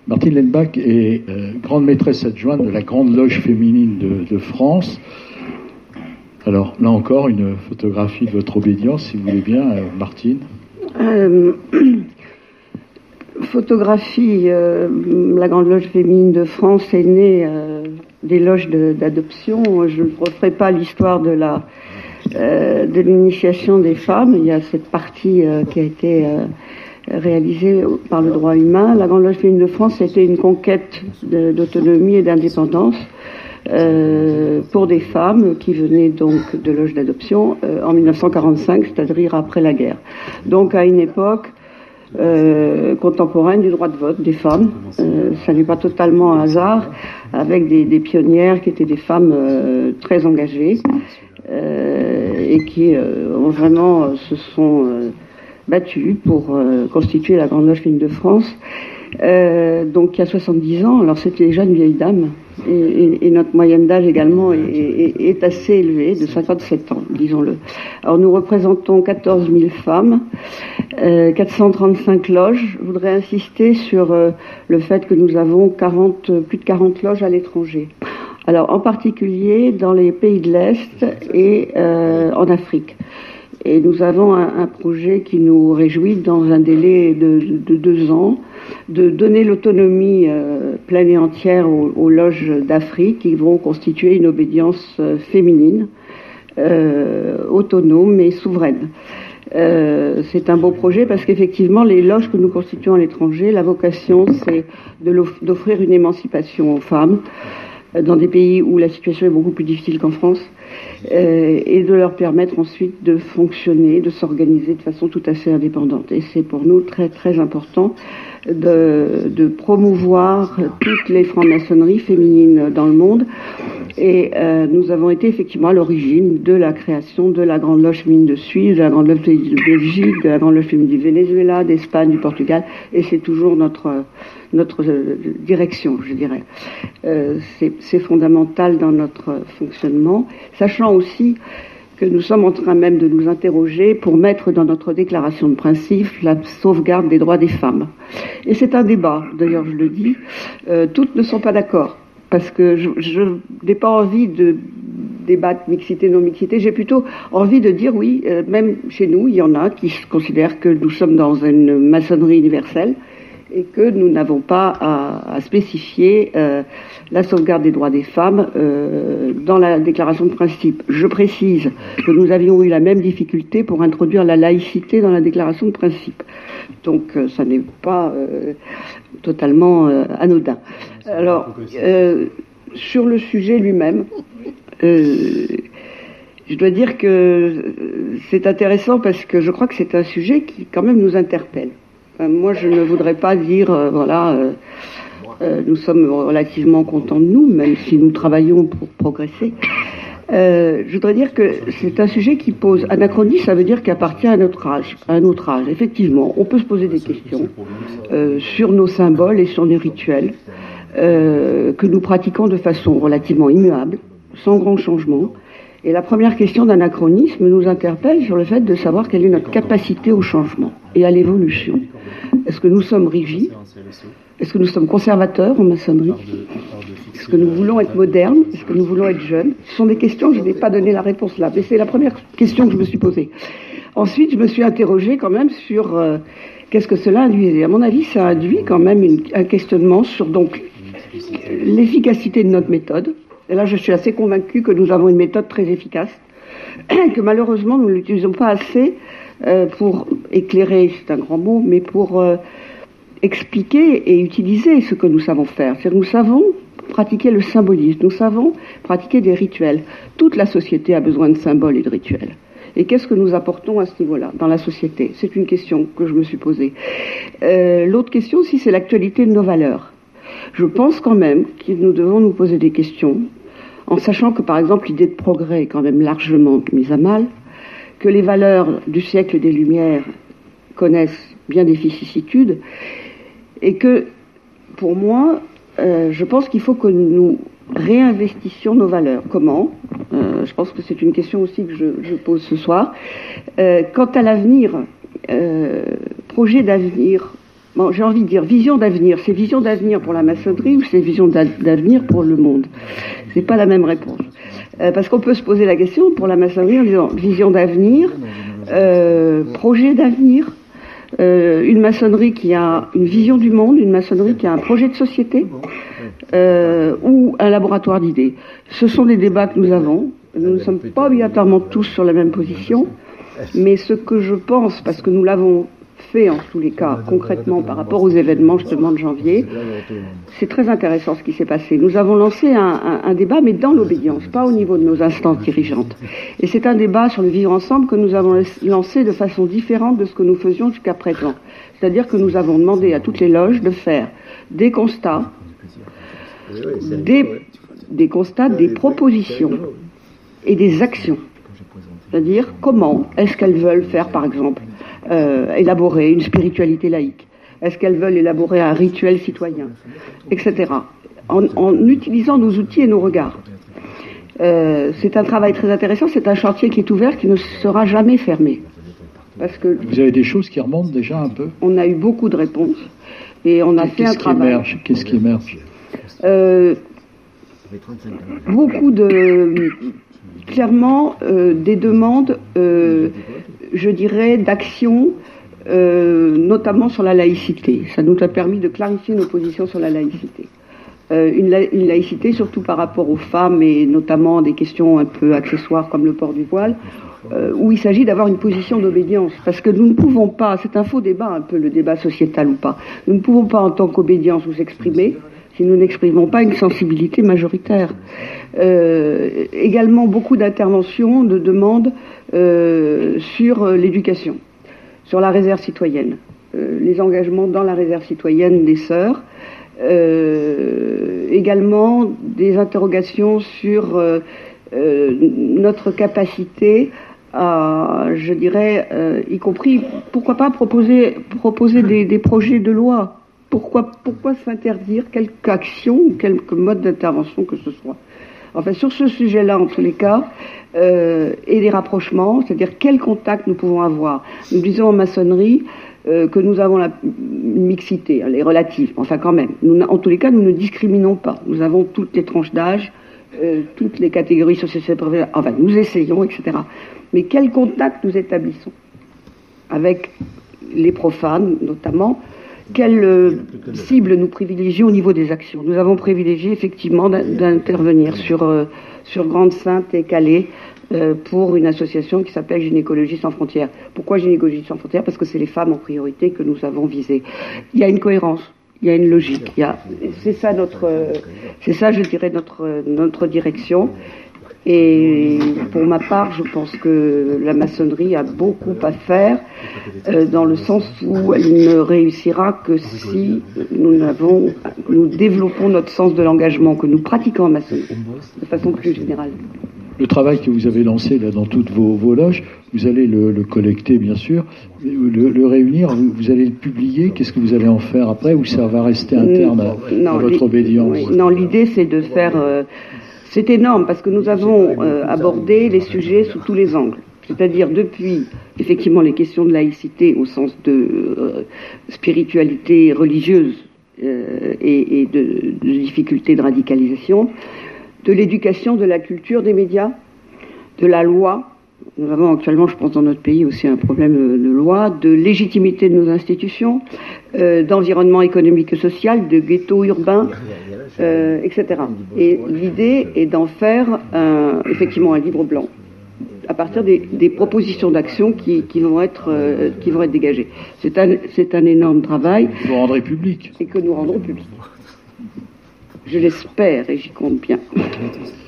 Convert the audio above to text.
Martine Lenbach est grande maîtresse adjointe de la Grande Loge féminine de France. Alors, là encore, une photographie de votre obédience, si vous voulez bien, Martine. Photographie, la Grande Loge féminine de France est née des loges d'adoption. Je ne referai pas l'histoire de l'initiation des femmes. Il y a cette partie qui a été réalisée par le droit humain. La Grande Loge féminine de France, c'était une conquête d'autonomie et d'indépendance pour des femmes qui venaient donc de loges d'adoption en 1945, c'est-à-dire après la guerre. Donc à une époque contemporaine du droit de vote des femmes. Ça n'est pas totalement un hasard, avec des pionnières qui étaient des femmes très engagées et qui ont vraiment se sont battues pour constituer la Grande Loge féminine de France. Donc il y a 70 ans, alors c'était déjà une vieille dame, et notre moyenne d'âge également est assez élevée, de 57 ans, disons-le. Alors nous représentons 14 000 femmes, 435 loges. Je voudrais insister sur le fait que nous avons plus de 40 loges à l'étranger. Alors en particulier dans les pays de l'Est et en Afrique. Et nous avons un projet qui nous réjouit dans un délai de 2 ans, de donner l'autonomie pleine et entière aux loges d'Afrique qui vont constituer une obédience féminine, autonome et souveraine. C'est un beau projet parce qu'effectivement, les loges que nous constituons à l'étranger, la vocation, c'est d'offrir une émancipation aux femmes dans des pays où la situation est beaucoup plus difficile qu'en France, et de leur permettre ensuite de fonctionner, de s'organiser de façon tout à fait indépendante. Et c'est pour nous très très important de promouvoir toutes les francs-maçonneries féminines dans le monde. Et nous avons été effectivement à l'origine de la création de la Grande Loge féminine de Suisse, de la Grande Loge féminine de Belgique, de la Grande Loge féminine du Venezuela, d'Espagne, du Portugal, et c'est toujours notre direction, je dirais. C'est fondamental dans notre fonctionnement, sachant aussi que nous sommes en train même de nous interroger pour mettre dans notre déclaration de principe la sauvegarde des droits des femmes. Et c'est un débat, d'ailleurs je le dis, toutes ne sont pas d'accord, parce que je n'ai pas envie de débattre mixité, non-mixité, j'ai plutôt envie de dire oui, même chez nous, il y en a qui considèrent que nous sommes dans une maçonnerie universelle, et que nous n'avons pas à spécifier la sauvegarde des droits des femmes dans la déclaration de principe. Je précise que nous avions eu la même difficulté pour introduire la laïcité dans la déclaration de principe. Donc ça n'est pas totalement anodin. Alors, sur le sujet lui-même, je dois dire que c'est intéressant parce que je crois que c'est un sujet qui quand même nous interpelle. Moi, je ne voudrais pas dire, nous sommes relativement contents de nous, même si nous travaillons pour progresser. Je voudrais dire que c'est un sujet qui pose anachronisme, ça veut dire qu'il appartient à notre âge. Effectivement, on peut se poser des questions sur nos symboles et sur nos rituels que nous pratiquons de façon relativement immuable, sans grand changement. Et la première question d'anachronisme nous interpelle sur le fait de savoir quelle est notre capacité au changement et à l'évolution. Est-ce que nous sommes rigides? Est-ce que nous sommes conservateurs en maçonnerie? Est-ce que nous voulons être modernes? Est-ce que nous voulons être jeunes? Ce sont des questions, je n'ai pas donné la réponse là, mais c'est la première question que je me suis posée. Ensuite, je me suis interrogée quand même sur qu'est-ce que cela induisait. À mon avis, ça induit quand même un questionnement sur donc l'efficacité de notre méthode. Et là, je suis assez convaincue que nous avons une méthode très efficace, que malheureusement, nous ne l'utilisons pas assez pour éclairer, c'est un grand mot, mais pour expliquer et utiliser ce que nous savons faire. C'est-à-dire, nous savons pratiquer le symbolisme, nous savons pratiquer des rituels. Toute la société a besoin de symboles et de rituels. Et qu'est-ce que nous apportons à ce niveau-là, dans la société? C'est une question que je me suis posée. L'autre question aussi, c'est l'actualité de nos valeurs. Je pense quand même que nous devons nous poser des questions, en sachant que, par exemple, l'idée de progrès est quand même largement mise à mal, que les valeurs du siècle des Lumières connaissent bien des vicissitudes, et que, pour moi, je pense qu'il faut que nous réinvestissions nos valeurs. Comment? Je pense que c'est une question aussi que je pose ce soir. Quant à l'avenir, projet d'avenir bon, j'ai envie de dire vision d'avenir. C'est vision d'avenir pour la maçonnerie ou c'est vision d'avenir pour le monde? C'est pas la même réponse. Parce qu'on peut se poser la question pour la maçonnerie en disant vision d'avenir, projet d'avenir, une maçonnerie qui a une vision du monde, une maçonnerie qui a un projet de société, ou un laboratoire d'idées. Ce sont des débats que nous avons. Nous ne sommes pas obligatoirement tous sur la même position, mais ce que je pense, parce que nous l'avons fait en tous les cas concrètement par rapport aux événements justement de janvier, c'est très intéressant ce qui s'est passé. Nous avons lancé un débat, mais dans l'obédience, pas au niveau de nos instances dirigeantes. Et c'est un débat sur le vivre ensemble que nous avons lancé de façon différente de ce que nous faisions jusqu'à présent. C'est-à-dire que nous avons demandé à toutes les loges de faire des constats, des constats, des propositions et des actions. C'est-à-dire comment est-ce qu'elles veulent faire, par exemple, élaborer une spiritualité laïque? Est-ce qu'elles veulent élaborer un rituel citoyen, etc. En utilisant nos outils et nos regards. C'est un travail très intéressant, c'est un chantier qui est ouvert, qui ne sera jamais fermé. Parce que vous avez des choses qui remontent déjà un peu? On a eu beaucoup de réponses et on a fait un travail. Qu'est-ce qui émerge? Beaucoup de... Clairement, des demandes, je dirais, d'action, notamment sur la laïcité. Ça nous a permis de clarifier nos positions sur la laïcité. Une laïcité, surtout par rapport aux femmes, et notamment des questions un peu accessoires comme le port du voile, où il s'agit d'avoir une position d'obédience. Parce que nous ne pouvons pas, c'est un faux débat, un peu le débat sociétal ou pas, nous ne pouvons pas en tant qu'obédience nous exprimer si nous n'exprimons pas une sensibilité majoritaire. Également beaucoup d'interventions, de demandes sur l'éducation, sur la réserve citoyenne, les engagements dans la réserve citoyenne des sœurs, également des interrogations sur notre capacité à, je dirais, y compris, pourquoi pas proposer des projets de loi. Pourquoi s'interdire quelque action ou quelque mode d'intervention que ce soit? Enfin, sur ce sujet-là, en tous les cas, et les rapprochements, c'est-à-dire quel contact nous pouvons avoir. Nous disons en maçonnerie que nous avons la mixité, elle est relative, enfin quand même. En tous les cas, nous ne discriminons pas. Nous avons toutes les tranches d'âge, toutes les catégories socio-professionnelles, enfin nous essayons, etc. Mais quel contact nous établissons avec les profanes, notamment? Quelle cible nous privilégions au niveau des actions? Nous avons privilégié effectivement d'intervenir sur Grande-Synthe et Calais pour une association qui s'appelle Gynécologie sans frontières. Pourquoi Gynécologie sans frontières? Parce que c'est les femmes en priorité que nous avons visées. Il y a une cohérence, il y a une logique. C'est ça je dirais notre direction. Et pour ma part, je pense que la maçonnerie a beaucoup à faire, dans le sens où elle ne réussira que si nous développons notre sens de l'engagement que nous pratiquons en maçonnerie, de façon plus générale. Le travail que vous avez lancé là dans toutes vos loges, vous allez le collecter bien sûr, le réunir, vous allez le publier, qu'est-ce que vous allez en faire après, ou ça va rester interne à votre obédience? Oui, non, l'idée c'est de faire... c'est énorme parce que nous avons abordé les sujets sous tous les angles. C'est-à-dire depuis, effectivement, les questions de laïcité au sens de spiritualité religieuse et de difficultés de radicalisation, de l'éducation, de la culture des médias, de la loi. Nous avons actuellement, je pense, dans notre pays aussi un problème de loi, de légitimité de nos institutions, d'environnement économique et social, de ghetto urbain, etc. Et l'idée est d'en faire effectivement un livre blanc à partir des propositions d'action qui vont être dégagées. C'est un énorme travail. Vous rendrez public. Et que nous rendrons public. Je l'espère et j'y compte bien.